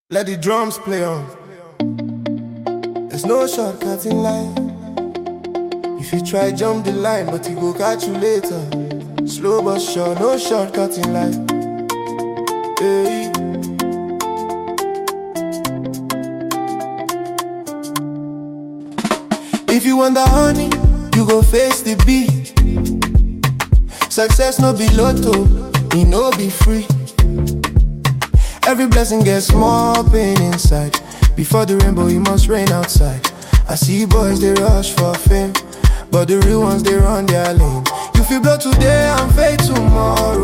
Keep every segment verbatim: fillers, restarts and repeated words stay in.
Let the drums play on. There's no shortcut in life. If you try jump the line, but he go catch you later. Slow but sure, no shortcut in life. Hey. If you want the honey, you go face the bee. Success no be lotto, it no be free. Every blessing gets small pain inside. Before the rainbow, it must rain outside. I see boys, they rush for fame, but the real ones, they run their lane. You feel blow today and fade tomorrow,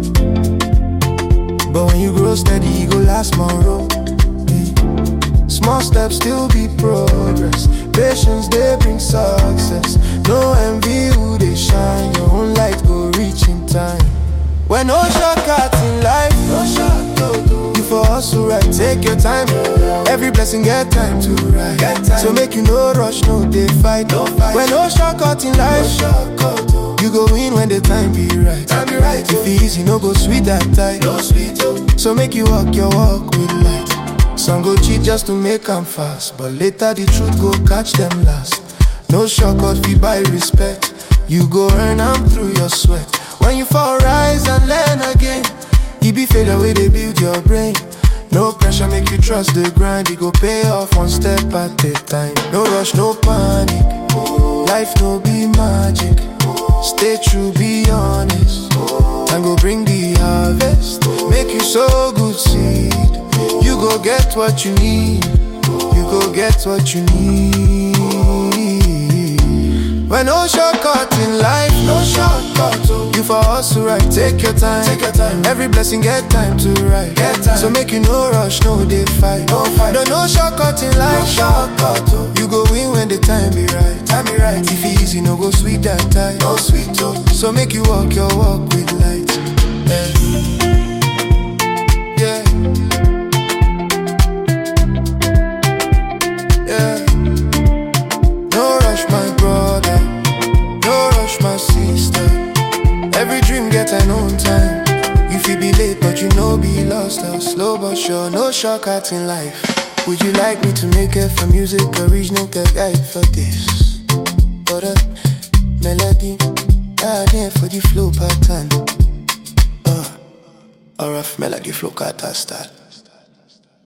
but when you grow steady, you go last tomorrow. Small steps still be progress. Patience, they bring success. No envy who they shine. Your own light go reach in time. When no shortcut in life, no shortcut. You for hustle right, take your time. Every blessing get time to ride. Time. So make you no rush, no they fight. No fight. When no shortcut in life, no shortcut. You go win when the time be right. Time be right. If it easy, no go sweet that tight. No sweet. Oh. So make you walk your walk with light. Some go cheat just to make them fast, but later the truth go catch them last. No shortcut, we buy respect. You go earn them through your sweat. When you fall, rise and learn again. You be failure where they build your brain. No pressure, make you trust the grind. You go pay off one step at a time. No rush, no panic. Life no be magic. Stay true, be honest. And go bring the harvest. Make you so good seed. You go get what you need. You go get what you need. When no shortcut in life, no shortcut. Oh. You for hustle right, take your time. Take your time. Every blessing get time to ride. Get time. So make you no rush, no they fight. No fight. No no shortcut in life. No shortcut. Oh. You go win when the time be right. Time be right. If it easy, no go sweet that time. No sweet oh. So make you walk your walk with light. Yeah. Yeah. Yeah. No rush, my brother. No rush, my sister. Every dream get an own time. You feel be late, but you know be lost. Uh, slow but sure, no shortcut in life. Would you like me to make it for music original guide for this? But a melody, I there for the flow pattern. Uh, a rough melody flow cut start.